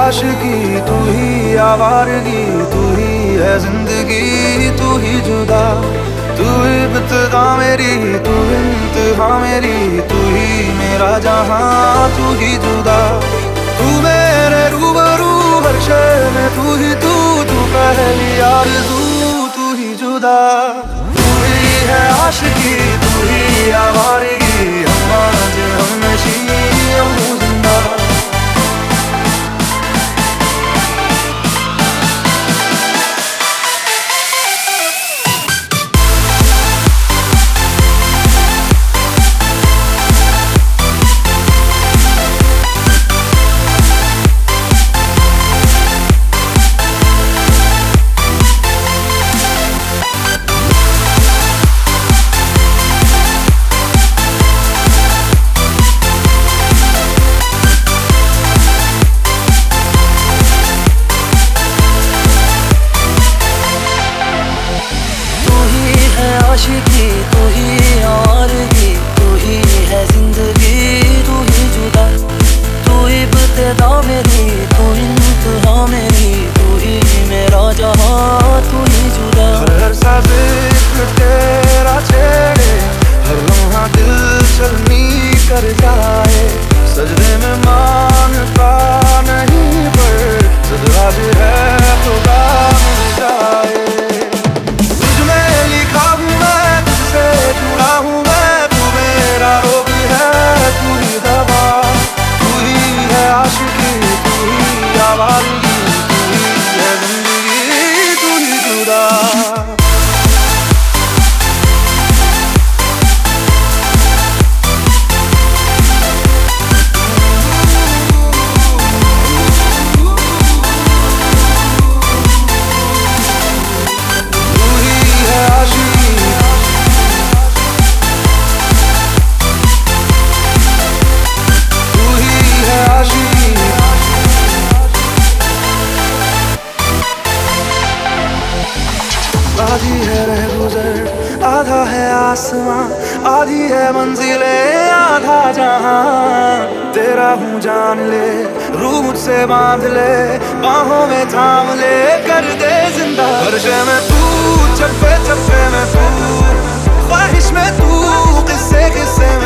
आशिकी, तू ही आवारगी, तू ही है जिंदगी, तू ही जुदा। तू इब्तिदा मेरी, तू इंतहा मेरी, तू ही मेरा जहां, तू ही जुदा। तू मेरे रूबरू हर शय में, तू ही तू पहली आरज़ू, तू ही जुदा। तू ही है आशिकी, तू ही आवारगी, हम आज हमनशी हम जिंदा। आशिकी तू ही आवारगी, तू ही है जिंदगी, तू ही जुदा। तू इब्तिदा मेरी, तू इंतहा मेरी, तू ही मेरा जहां, तू ही जुदा। हर सांस तेरा छेड़े, हर लम्हा दिल चलनी कर जाए। सजदे में मांगता नहीं पर सजराज है खुदा मिल जाए। आधी है रहगुजर, आधा है आसमां, आधी है मंजिले, आधा जहां। तेरा हूँ जान ले, रूह मुझसे बांध ले, बाहों में थाम ले, कर दे जिंदा। हर शय में तू, चप्पे चप्पे में तू, ख्वाहिश में तू, किस्से किस्से